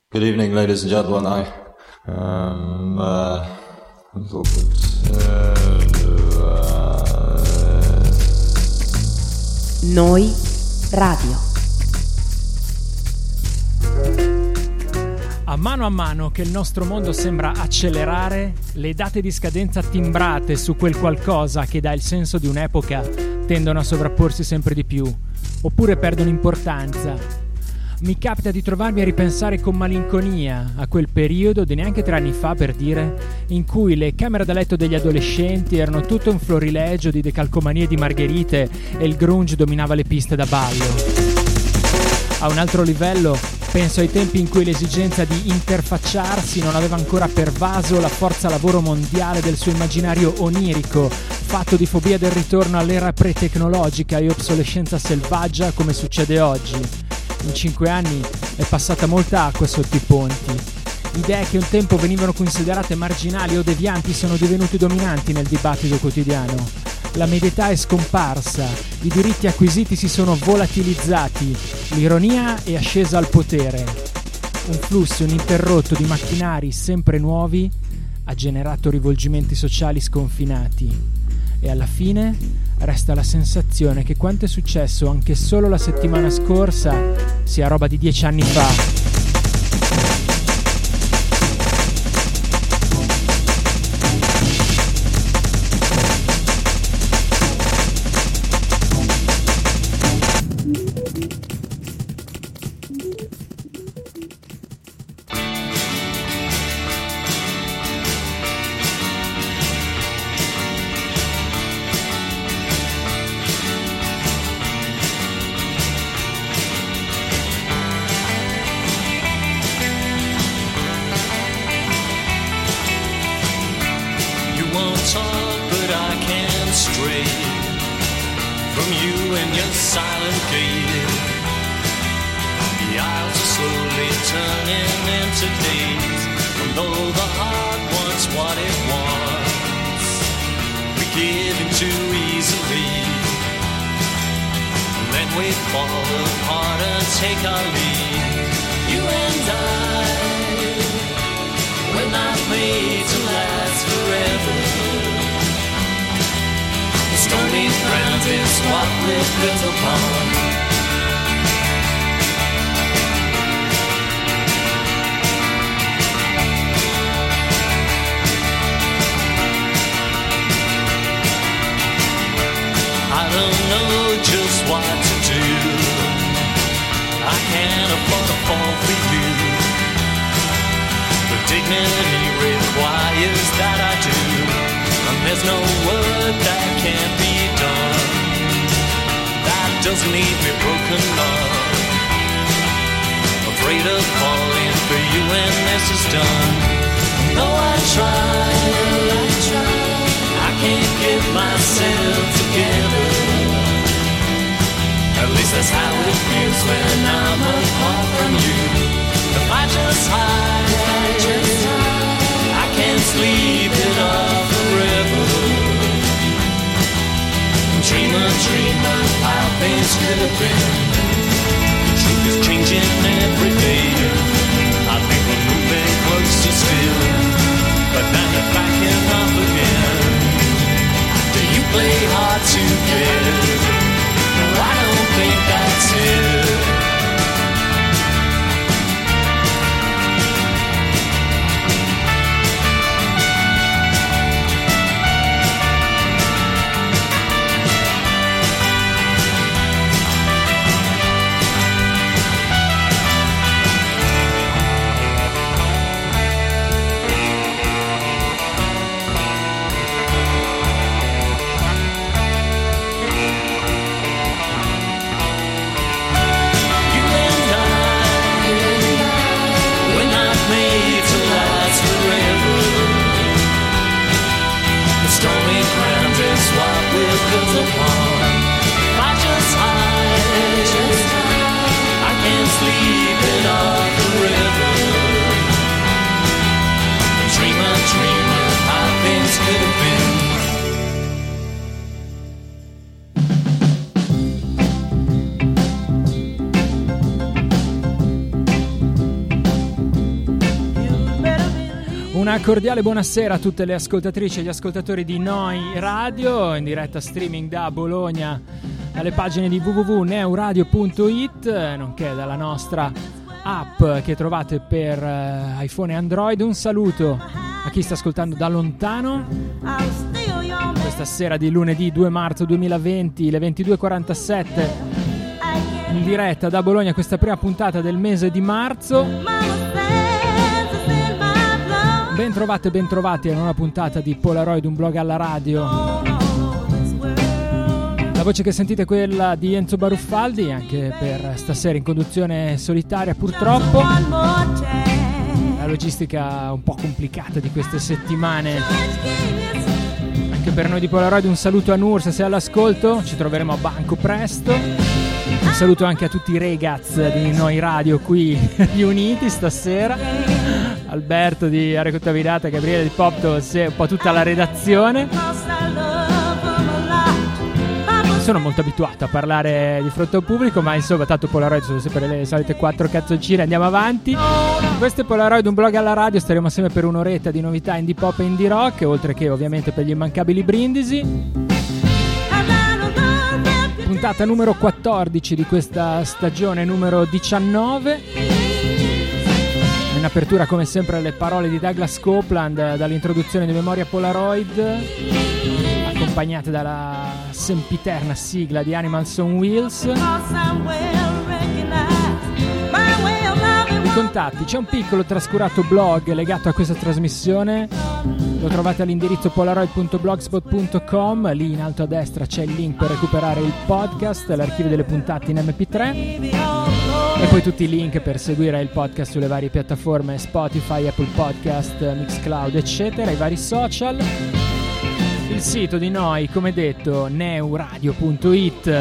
Good evening, ladies and gentlemen. Noi Radio. A mano che il nostro mondo sembra accelerare, le date di scadenza timbrate su quel qualcosa che dà il senso di un'epoca tendono a sovrapporsi sempre di più, oppure perdono importanza. Mi capita di trovarmi a ripensare con malinconia a quel periodo di neanche 3 anni fa, per dire, in cui le camere da letto degli adolescenti erano tutto un florilegio di decalcomanie di margherite e il grunge dominava le piste da ballo. A un altro livello, penso ai tempi in cui l'esigenza di interfacciarsi non aveva ancora pervaso la forza lavoro mondiale del suo immaginario onirico, fatto di fobia del ritorno all'era pre-tecnologica e obsolescenza selvaggia come succede oggi. In 5 anni è passata molta acqua sotto i ponti. Idee che un tempo venivano considerate marginali o devianti sono divenute dominanti nel dibattito quotidiano. La medietà è scomparsa, i diritti acquisiti si sono volatilizzati, l'ironia è ascesa al potere. Un flusso ininterrotto di macchinari sempre nuovi ha generato rivolgimenti sociali sconfinati. E alla fine resta la sensazione che quanto è successo anche solo la settimana scorsa sia roba di 10 anni fa. Una cordiale buonasera a tutte le ascoltatrici e gli ascoltatori di Noi Radio, in diretta streaming da Bologna dalle pagine di www.neuradio.it, nonché dalla nostra app che trovate per iPhone e Android. Un saluto a chi sta ascoltando da lontano questa sera di lunedì 2 marzo 2020, le 22:47, in diretta da Bologna, questa prima puntata del mese di marzo. Ben trovati a una puntata di Polaroid, un blog alla radio. La voce che sentite è quella di Enzo Baruffaldi, anche per stasera in conduzione solitaria purtroppo. La logistica un po' complicata di queste settimane. Anche per noi di Polaroid un saluto a Nur, se sei all'ascolto, ci troveremo a banco presto. Un saluto anche a tutti i ragazzi di Noi Radio qui riuniti stasera. Alberto di Area Contaminata, Gabriele di Poptos e un po' tutta la redazione. Non sono molto abituato a parlare di fronte al pubblico, ma insomma tanto Polaroid sono sempre le solite 4 cazzoncine, andiamo avanti. Questo è Polaroid, un blog alla radio, staremo assieme per un'oretta di novità indie pop e indie rock, oltre che ovviamente per gli immancabili brindisi. Puntata numero 14 di questa stagione numero 19. In apertura come sempre le parole di Douglas Copeland dall'introduzione di Memoria Polaroid, accompagnate dalla sempiterna sigla di Animals on Wheels. I contatti: c'è un piccolo trascurato blog legato a questa trasmissione, lo trovate all'indirizzo polaroid.blogspot.com, lì in alto a destra c'è il link per recuperare il podcast, l'archivio delle puntate in MP3 e poi tutti i link per seguire il podcast sulle varie piattaforme Spotify, Apple Podcast, Mixcloud eccetera, i vari social. Il sito di noi, come detto, neuradio.it.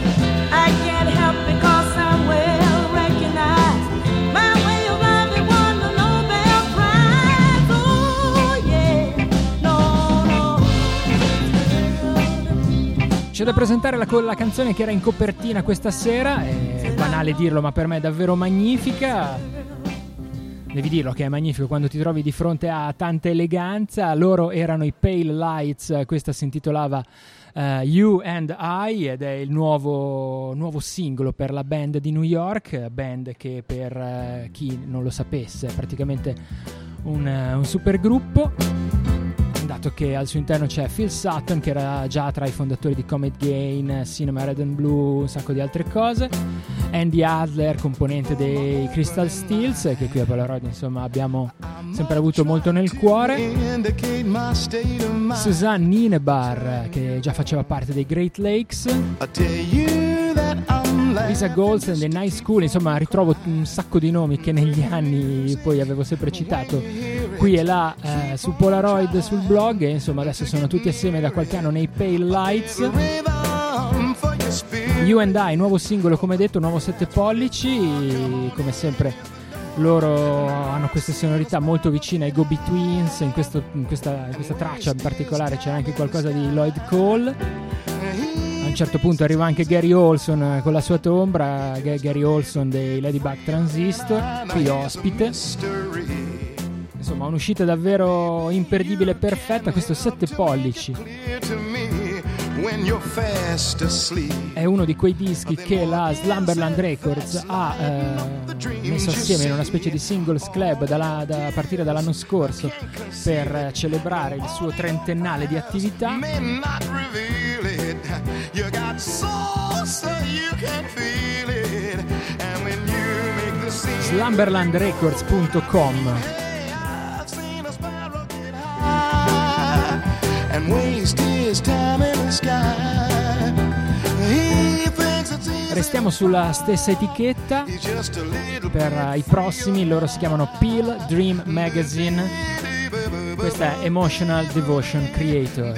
C'è da presentare la canzone che era in copertina questa sera, è banale dirlo ma per me è davvero magnifica. Devi dirlo che è magnifico quando ti trovi di fronte a tanta eleganza. Loro erano i Pale Lights, questa si intitolava You and I ed è il nuovo singolo per la band di New York, band che per chi non lo sapesse è praticamente un supergruppo. Dato che al suo interno c'è Phil Sutton, che era già tra i fondatori di Comet Gain, Cinema Red and Blue, un sacco di altre cose, Andy Adler, componente dei Crystal Steels, che qui a Polaroid insomma abbiamo sempre avuto molto nel cuore, Suzanne Ninebar, che già faceva parte dei Great Lakes, Lisa Goldstein dei Night School, insomma ritrovo un sacco di nomi che negli anni poi avevo sempre citato qui e là su Polaroid, sul blog, e insomma adesso sono tutti assieme da qualche anno nei Pale Lights. You and I, nuovo singolo come detto, nuovo 7 pollici, come sempre loro hanno queste sonorità molto vicine ai Go-Be Twins, in questa traccia in particolare c'era anche qualcosa di Lloyd Cole. A un certo punto arriva anche Gary Olson con la sua ombra, Gary Olson dei Ladybug Transistor, qui ospite. Insomma, un'uscita davvero imperdibile e perfetta, questo 7 pollici. È uno di quei dischi che la Slumberland Records ha messo assieme in una specie di singles club da partire dall'anno scorso per celebrare il suo trentennale di attività. Slumberlandrecords.com. Restiamo sulla stessa etichetta per i prossimi, loro si chiamano Peel Dream Magazine, questa è Emotional Devotion Creator.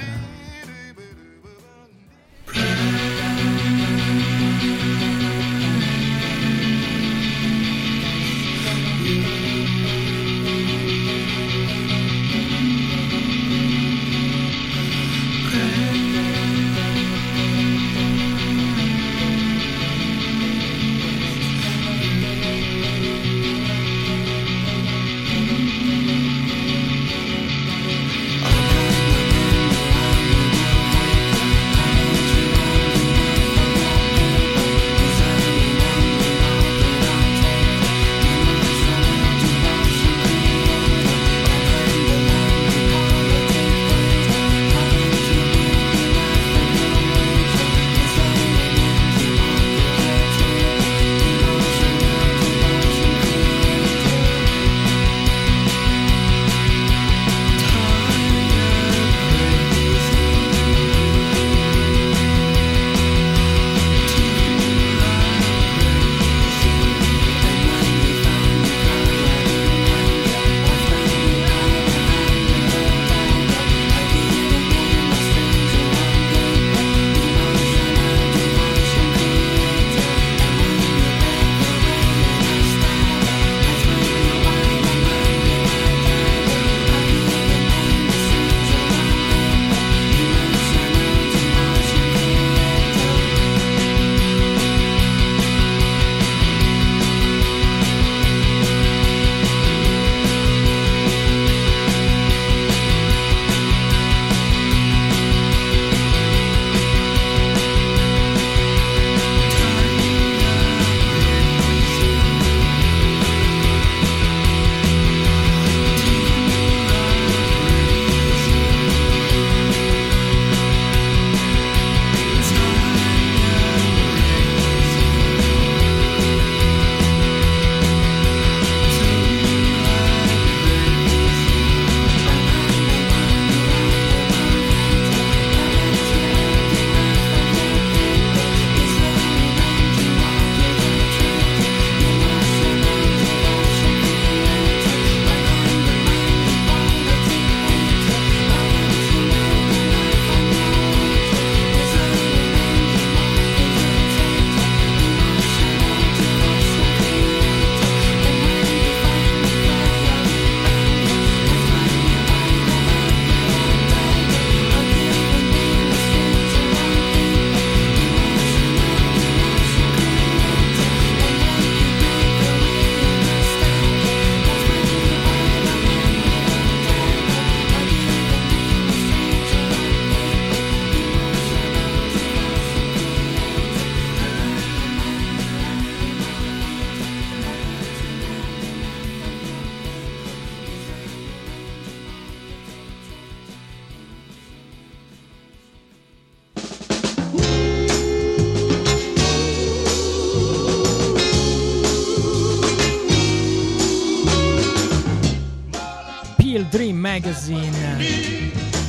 Peel Dream Magazine.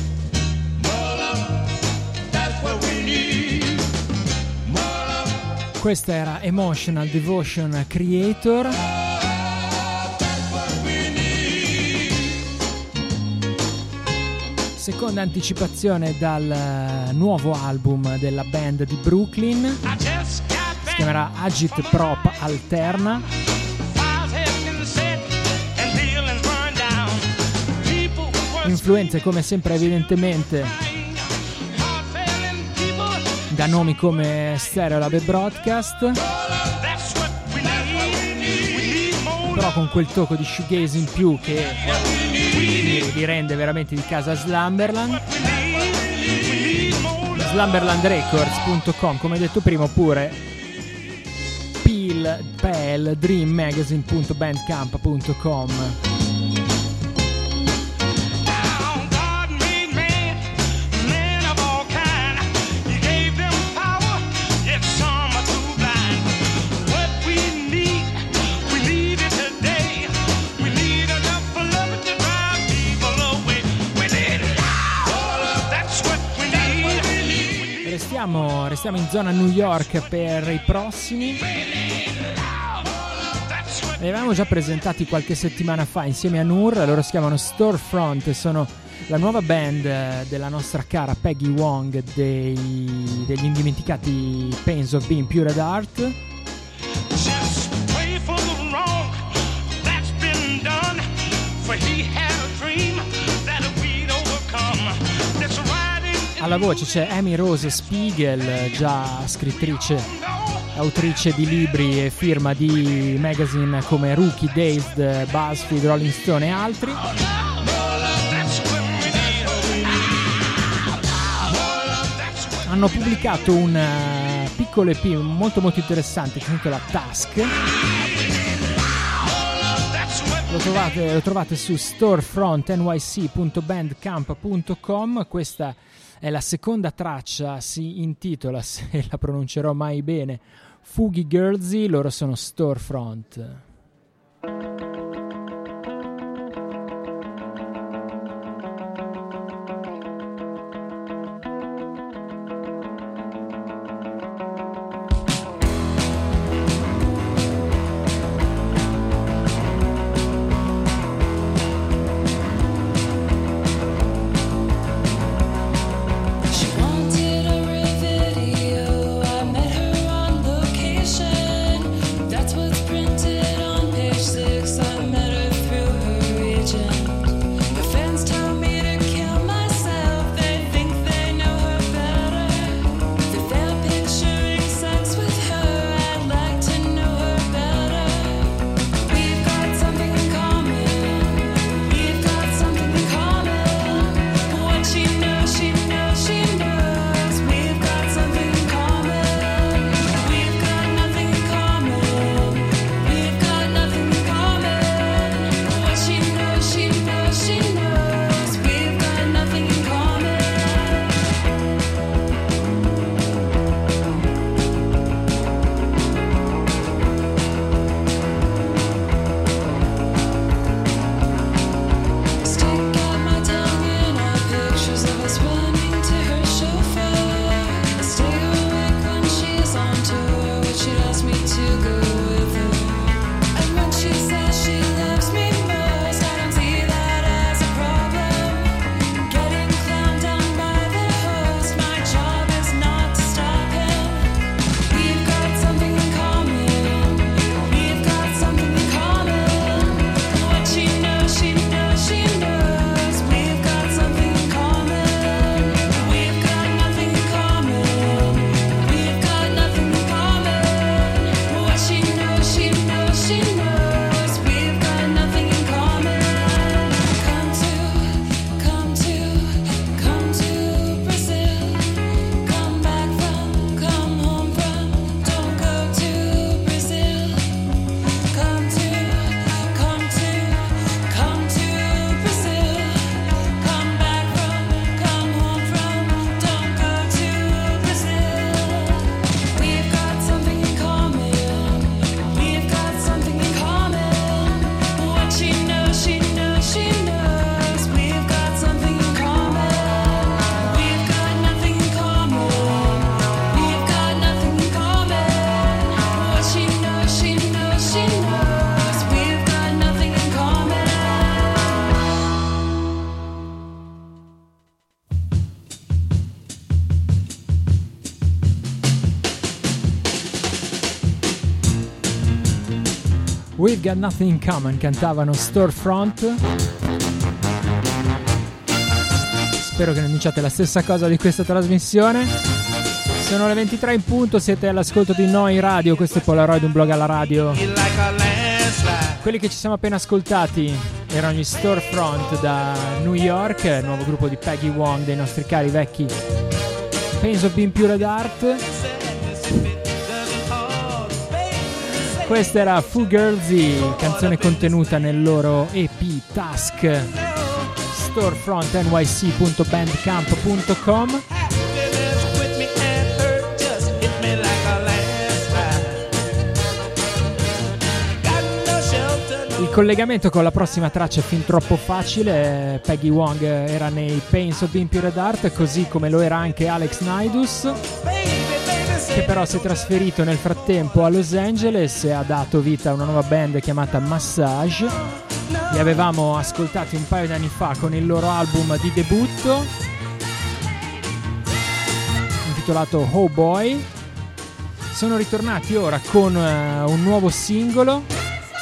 Questa era Emotional Devotion Creator. Seconda anticipazione dal nuovo album della band di Brooklyn. Si chiamerà Agit Prop Alterna. Influenze come sempre evidentemente da nomi come Stereolab e Broadcast, però con quel tocco di shoegaze in più che li rende veramente di casa Slumberland. Slumberlandrecords.com, come detto prima, oppure dreammagazine.bandcamp.com. Restiamo in zona New York per i prossimi. Li avevamo già presentati qualche settimana fa insieme a Nur. Loro si chiamano Storefront e sono la nuova band della nostra cara Peggy Wong degli indimenticati Pains of Being Pure at Heart. Alla voce c'è Amy Rose Spiegel, già scrittrice, autrice di libri e firma di magazine come Rookie, Dazed, BuzzFeed, Rolling Stone e altri. Hanno pubblicato un piccolo EP molto molto interessante che si intitola Task. Lo trovate su storefrontnyc.bandcamp.com. Questa è la seconda traccia, si intitola, se la pronuncerò mai bene, Fughi Girlsy. Loro sono Storefront. That's what's printed on We've Got Nothing in Common cantavano Storefront. Spero che non diciate la stessa cosa di questa trasmissione. Sono le 23 in punto, siete all'ascolto di Noi Radio, questo è Polaroid, un blog alla radio. Quelli che ci siamo appena ascoltati erano gli Storefront da New York, il nuovo gruppo di Peggy Wong, dei nostri cari vecchi Pains of Being Pure Art. Questa era Fugazi, canzone contenuta nel loro EP Task, storefrontnyc.bandcamp.com. Il collegamento con la prossima traccia è fin troppo facile. Peggy Wong era nei Pains of Being Pure Art, così come lo era anche Alex Naidus, che però si è trasferito nel frattempo a Los Angeles e ha dato vita a una nuova band chiamata Massage. Li avevamo ascoltati un paio di anni fa con il loro album di debutto intitolato Oh Boy. Sono ritornati ora con un nuovo singolo.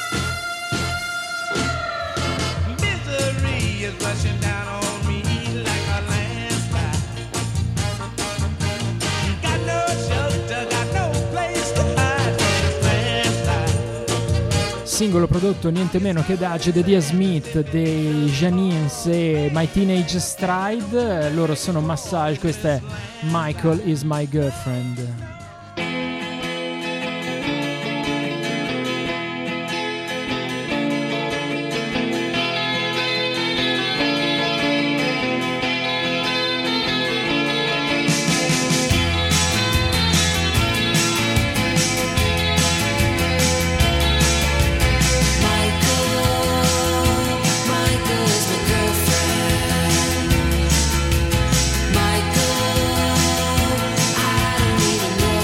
Singolo prodotto niente meno che da Jedediah Smith dei Janins e My Teenage Stride. Loro sono Massage, questa è Michael Is My Girlfriend. Michael, I don't even know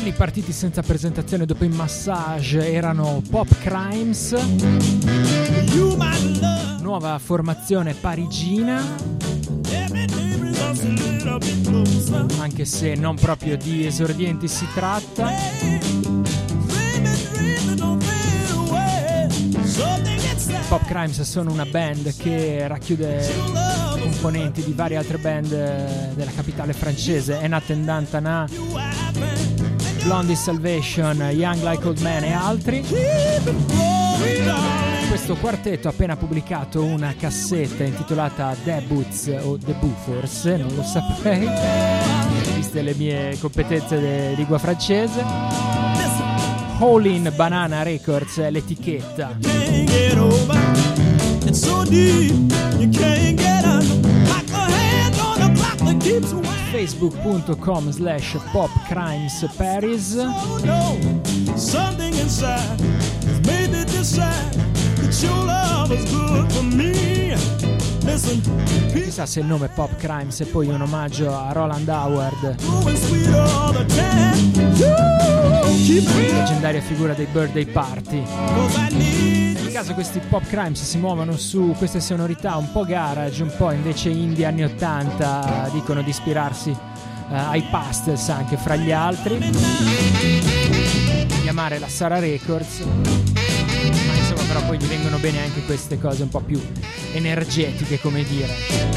Quelli partiti senza presentazione dopo il Massage erano Pop Crimes, nuova formazione parigina, anche se non proprio di esordienti si tratta. Pop Crimes sono una band che racchiude componenti di varie altre band della capitale francese, En Attendant Tana, Blondie Salvation, Young Like Old Man e altri. Questo quartetto ha appena pubblicato una cassetta intitolata Debuts o Debut forse, non lo saprei, viste le mie competenze di lingua francese. Howlin' Banana Records è l'etichetta. Facebook.com/popcrimesparis. Chissà se il nome Pop Crimes è poi un omaggio a Roland Howard, leggendaria figura dei birthday party. Nel caso questi Pop Crimes si muovono su queste sonorità un po' garage, un po' invece indie anni 80, dicono di ispirarsi ai Pastels anche fra gli altri, chiamare la Sara Records, ma insomma però poi gli vengono bene anche queste cose un po' più energetiche, come dire.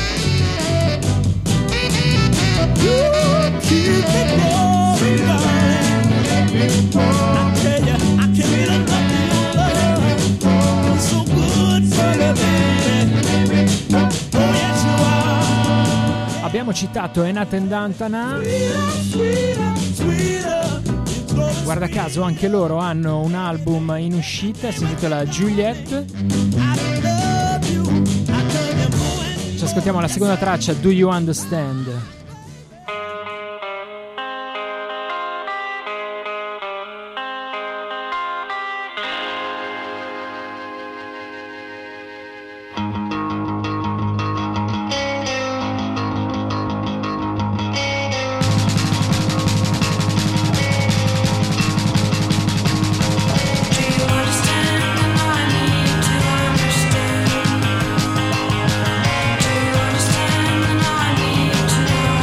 Abbiamo citato En Attendant Tana. Guarda caso anche loro hanno un album in uscita, si intitola Juliet. Ci ascoltiamo la seconda traccia, Do You Understand? To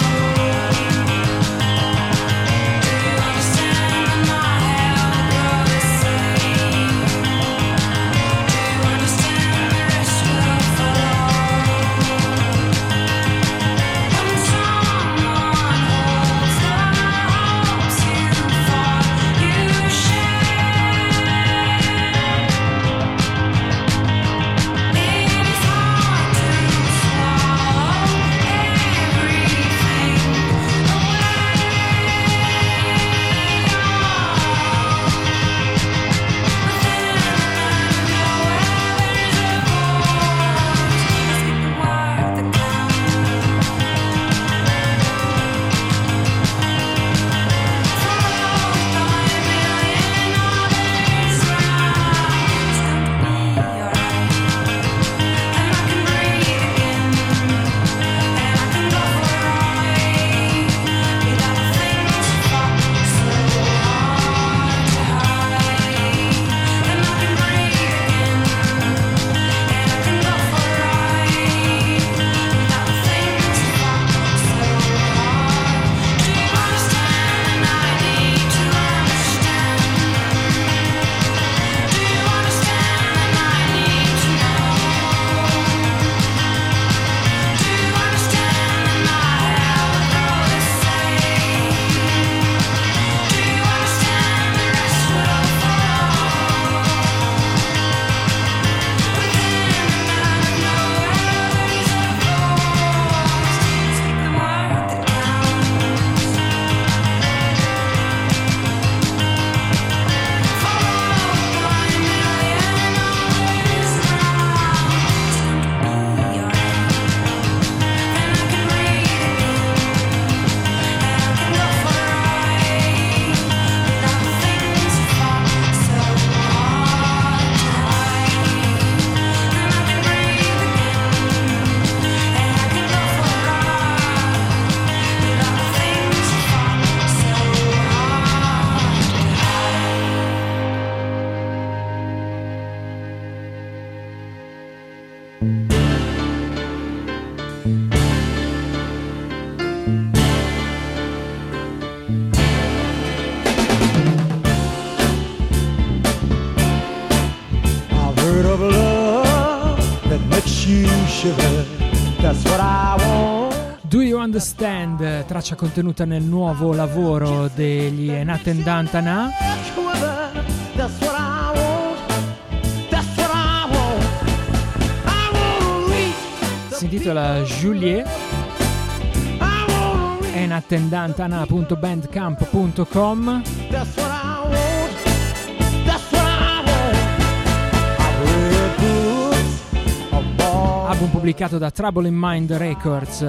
Do You Understand, traccia contenuta nel nuovo lavoro degli Enatendantana. Si intitola Juliet. Enatendantana.bandcamp.com. Album pubblicato da Trouble in Mind Records.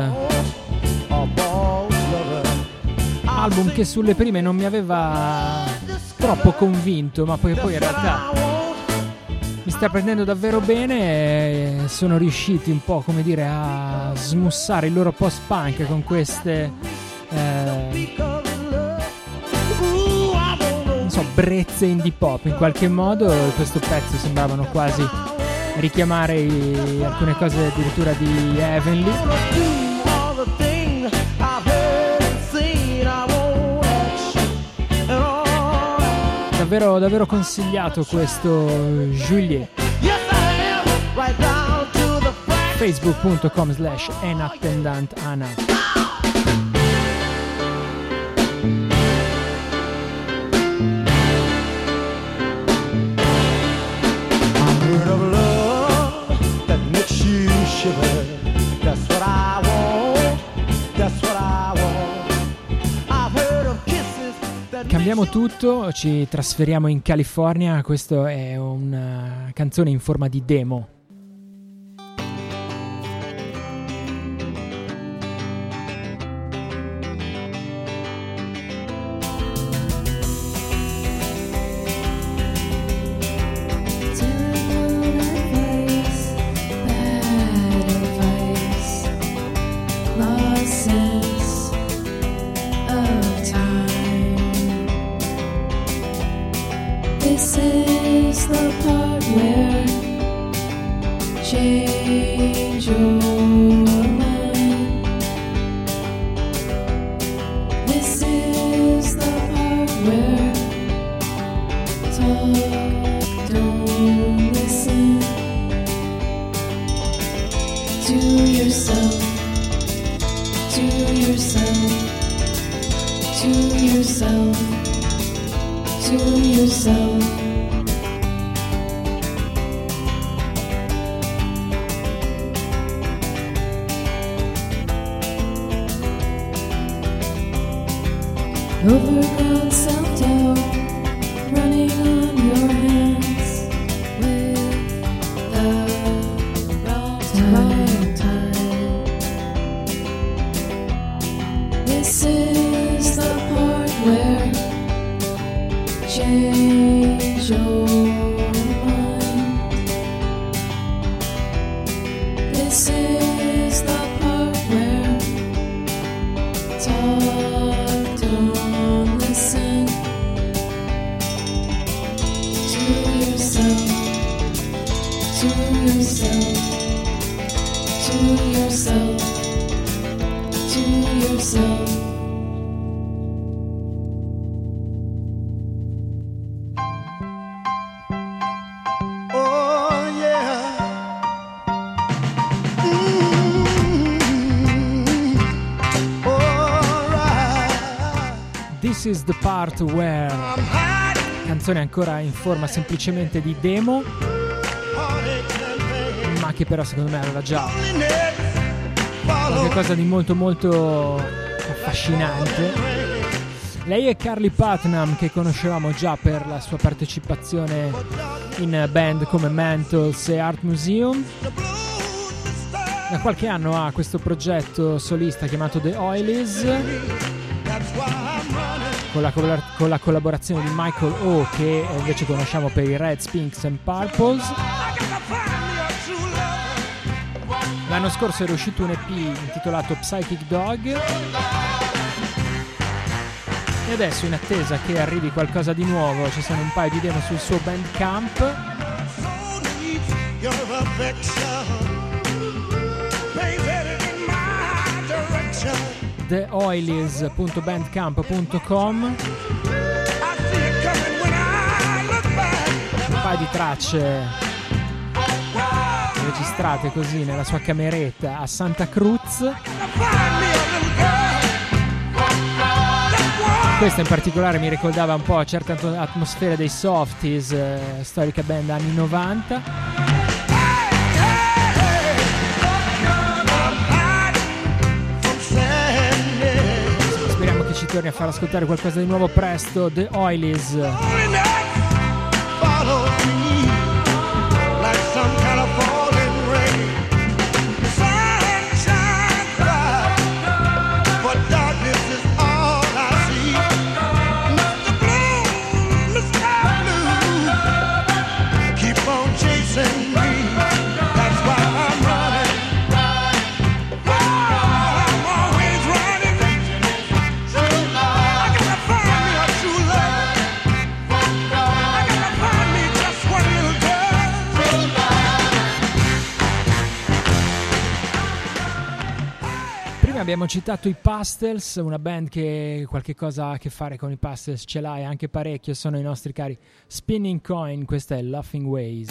Album che sulle prime non mi aveva troppo convinto, ma poi in realtà mi sta prendendo davvero bene e sono riusciti un po', come dire, a smussare il loro post-punk con queste non so, brezze indie pop in qualche modo. Questo pezzo sembravano quasi richiamare alcune cose addirittura di Heavenly. Davvero consigliato questo Juliet. Facebook.com/enatendantana. Cambiamo tutto, ci trasferiamo in California. Questo è una canzone in forma di demo. This is the part where change your mind. This is the part where talk, don't listen to yourself, to yourself, to yourself, to yourself. Overgrown self-doubt, running on your hands with the wrong time. This is the part where change your mind. This is the part where talk, don't listen to yourself, to yourself, to yourself, to yourself. This is the part where, canzone ancora in forma semplicemente di demo, ma che però secondo me aveva già qualcosa di molto molto affascinante. Lei è Carly Putnam, che conoscevamo già per la sua partecipazione in band come Mantles e Art Museum. Da qualche anno ha questo progetto solista chiamato The Oilies, con la collaborazione di Michael O, che invece conosciamo per i Reds, Pinks and Purples. L'anno scorso era uscito un EP intitolato Psychic Dog e adesso, in attesa che arrivi qualcosa di nuovo, ci sono un paio di demo sul suo Bandcamp. theoilies.bandcamp.com. Un paio di tracce registrate così nella sua cameretta a Santa Cruz. Questa in particolare mi ricordava un po' certa atmosfera dei Softies, storica band anni 90. Speriamo che ci torni a far ascoltare qualcosa di nuovo presto. The Oilies. Abbiamo citato i Pastels, una band che qualche cosa ha a che fare con i Pastels ce l'ha e anche parecchio, sono i nostri cari Spinning Coin, questa è Laughing Ways.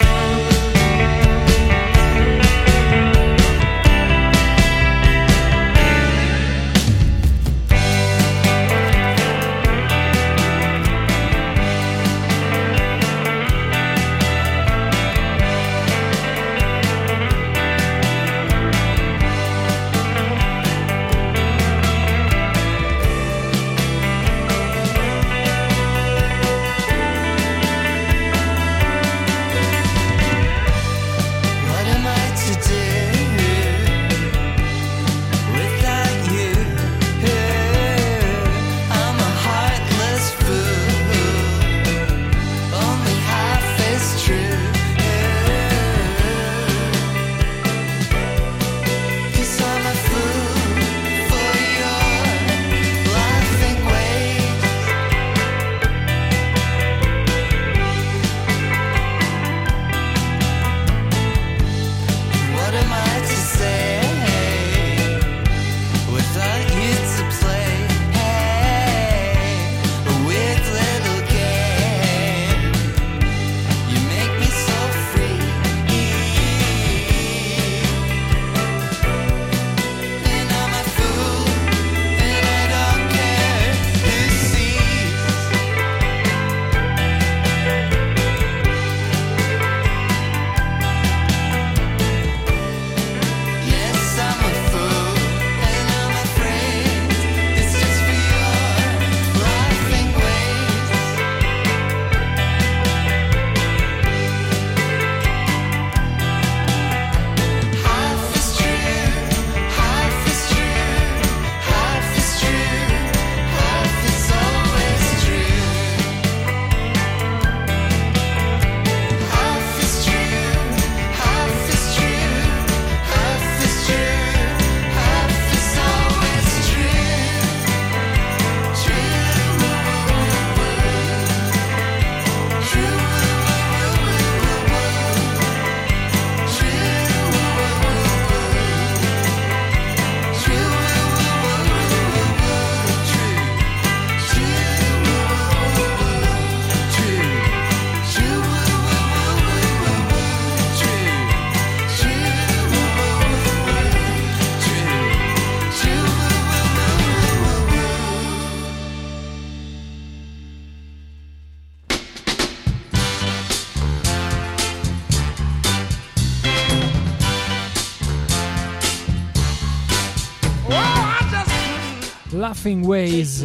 Laughing Ways,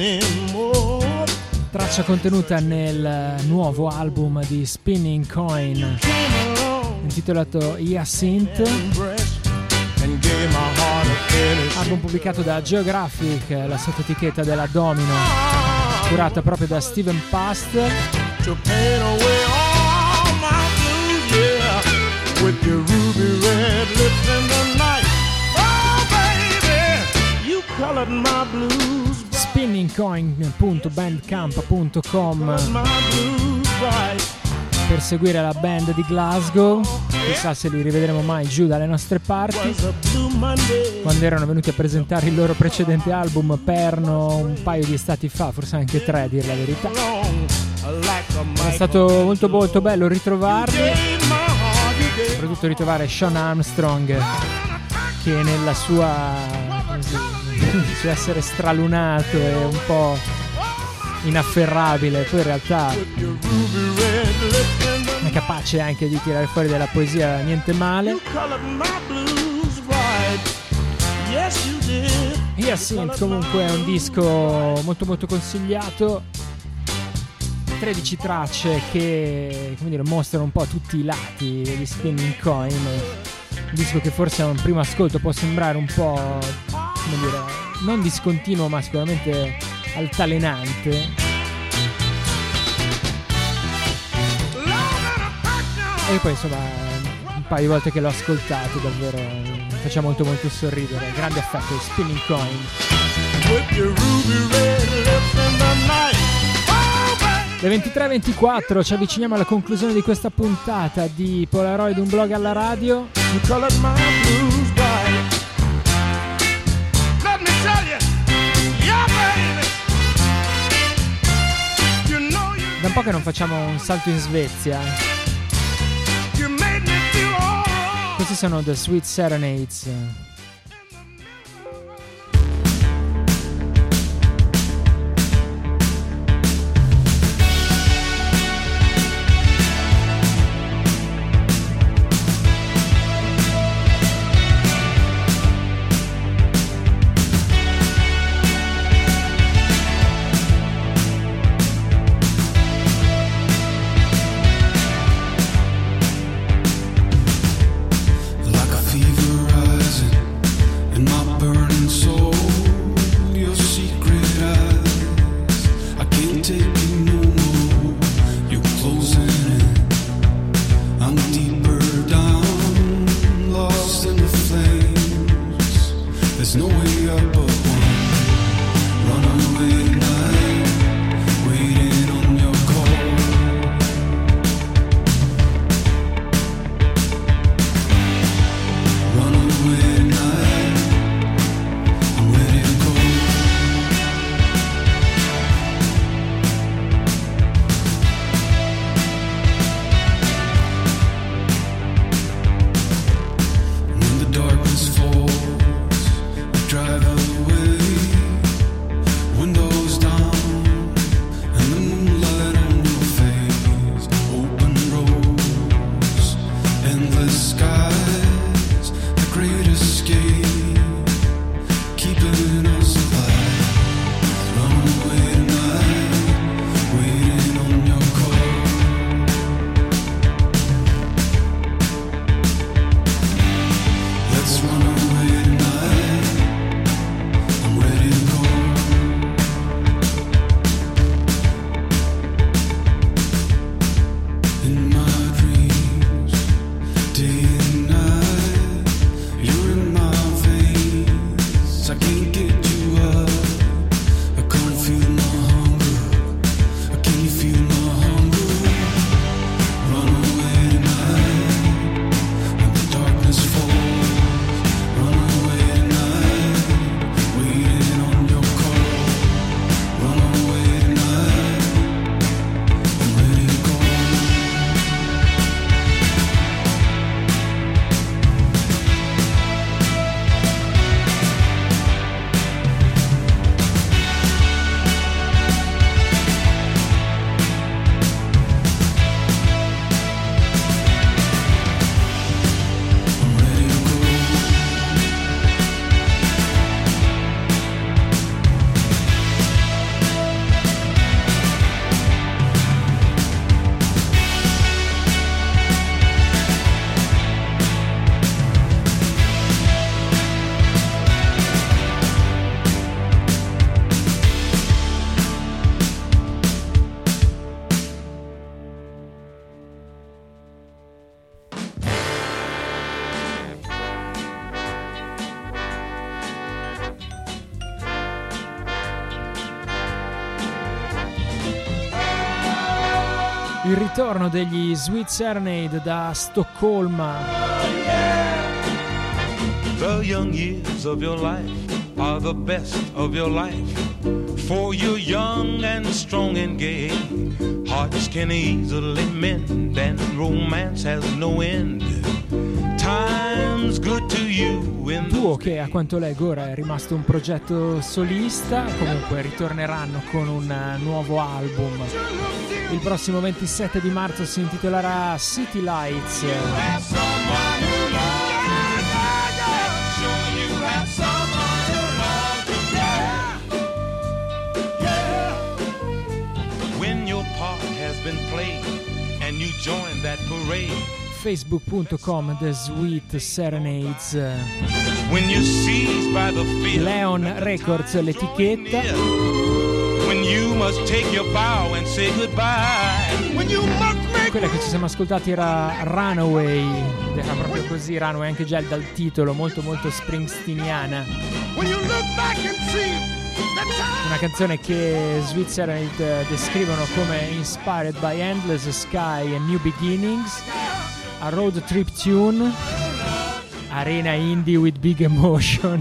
traccia contenuta nel nuovo album di Spinning Coin intitolato Hyacinth, album pubblicato da Geographic, la sottoetichetta della Domino, curata proprio da Steven Pastor. spinningcoin.bandcamp.com per seguire la band di Glasgow. Chissà se li rivedremo mai giù dalle nostre parti. Quando erano venuti a presentare il loro precedente album Perno un paio di estati fa, forse anche 3 a dir la verità. È stato molto bello ritrovarli, soprattutto molto ritrovare Sean Armstrong, che nella sua suo essere stralunato e un po' inafferrabile, poi in realtà è capace anche di tirare fuori della poesia niente male. Hyacinth comunque è un disco molto molto consigliato, 13 tracce che, come dire, mostrano un po' tutti i lati degli Spinning Coin, un disco che forse a un primo ascolto può sembrare un po', come dire, non discontinuo ma sicuramente altalenante. E poi insomma un paio di volte che l'ho ascoltato davvero mi faceva molto molto sorridere, grande effetto di Spinning Coin. Le 23:24 ci avviciniamo alla conclusione di questa puntata di Polaroid, un blog alla radio. Da un po' che non facciamo un salto in Svezia. Questi sono The Sweet Serenades. Il ritorno degli Sweet Serenade da Stoccolma. The young years of your life are the best of your life, for you're young and strong and gay. Hearts can easily mend and romance has no end. someone's good to you in duo che a quanto leggo ora è rimasto un progetto solista, comunque ritorneranno con un nuovo album. Il prossimo 27 di marzo si intitolerà City Lights. when your part has been played and you join that parade. Facebook.com The Sweet Serenades. When you're seized by the fear, Leon Records l'etichetta. when you must take your bow and say goodbye, when you must make Quella che ci siamo ascoltati era Runaway, era proprio così, Runaway anche già dal titolo, molto molto springsteeniana. when you look back and see the time. Una canzone che Sweet Serenade descrivono come inspired by Endless Sky and New Beginnings, a road trip tune, arena indie with big emotions.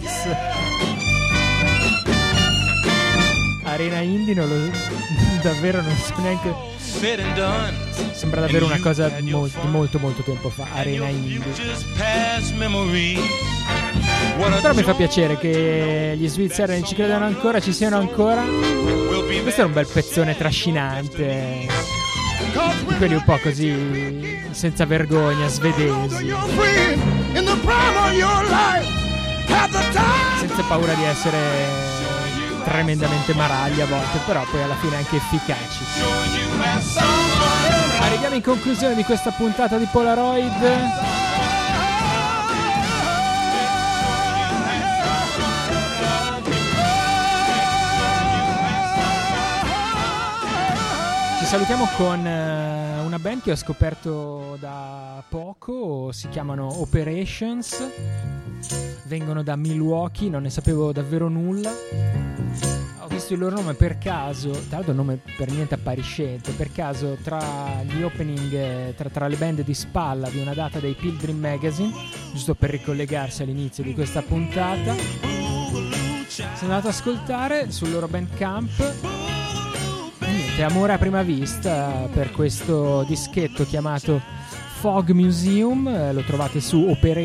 Arena indie davvero non so neanche, Said and done. sembra davvero una cosa di molto molto tempo fa, arena indie. Just past memories. What a Però mi fa piacere che gli Sweet Serenade ci credano ancora, ci siano ancora. will be Questo è un bel pezzone trascinante, quelli un po' così senza vergogna, svedesi, your friend in the prime of your life. Have the time. senza paura di essere tremendamente maragli a volte, però poi alla fine anche efficaci. Arriviamo in conclusione di questa puntata di Polaroid. Ci salutiamo con una band che ho scoperto da poco, si chiamano Operations, vengono da Milwaukee, non ne sapevo davvero nulla. Ho visto il loro nome per caso, tra l'altro un nome per niente appariscente, per caso tra gli opening, tra le band di spalla di una data dei Pilgrim Magazine, giusto per ricollegarsi all'inizio di questa puntata. Sono andato ad ascoltare sul loro Bandcamp. Niente, amore a prima vista per questo dischetto chiamato Fog Museum, lo trovate su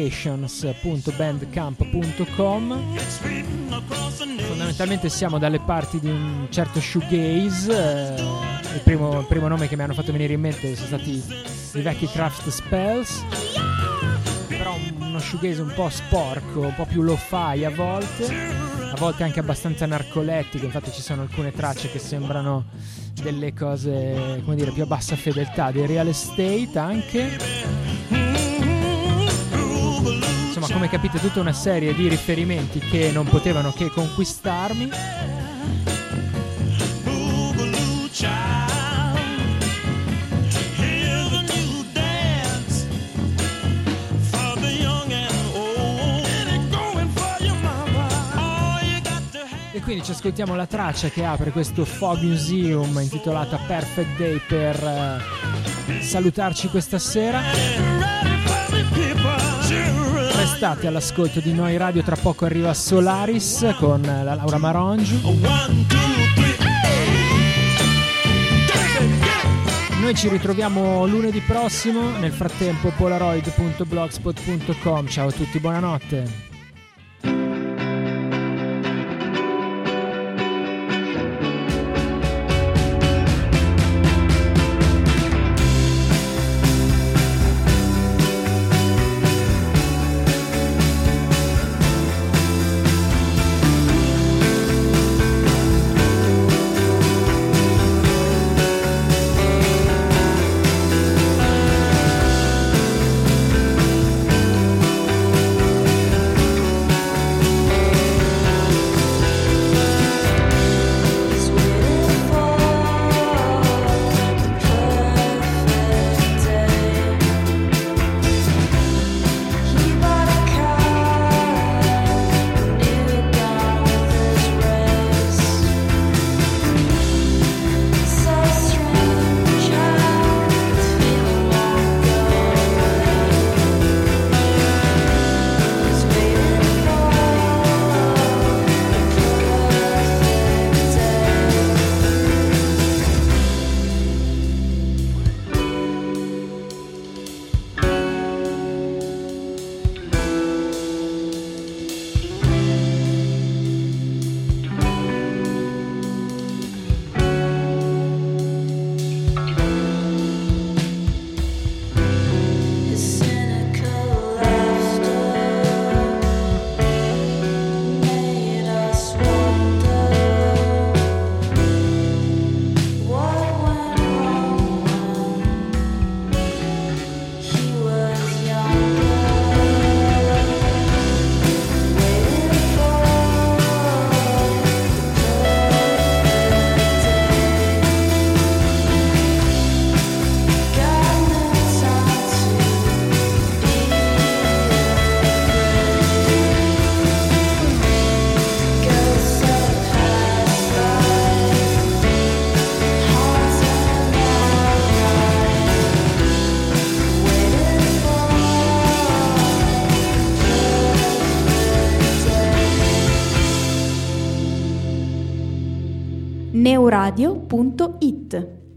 operations.bandcamp.com. Fondamentalmente siamo dalle parti di un certo shoegaze, il primo nome che mi hanno fatto venire in mente sono stati i vecchi Craft Spells, però uno shoegaze un po' sporco, un po' più lo-fi a volte anche abbastanza narcolettico, infatti ci sono alcune tracce che sembrano delle cose, come dire, più a bassa fedeltà, dei real estate anche. Insomma, come capite, tutta una serie di riferimenti che non potevano che conquistarmi. E quindi ci ascoltiamo la traccia che apre questo Fog Museum intitolata Perfect Day per salutarci questa sera. Restate all'ascolto di Noi Radio, tra poco arriva Solaris con la Laura Marongiu. Noi ci ritroviamo lunedì prossimo, nel frattempo polaroid.blogspot.com. Ciao a tutti, buonanotte. neuradio.it.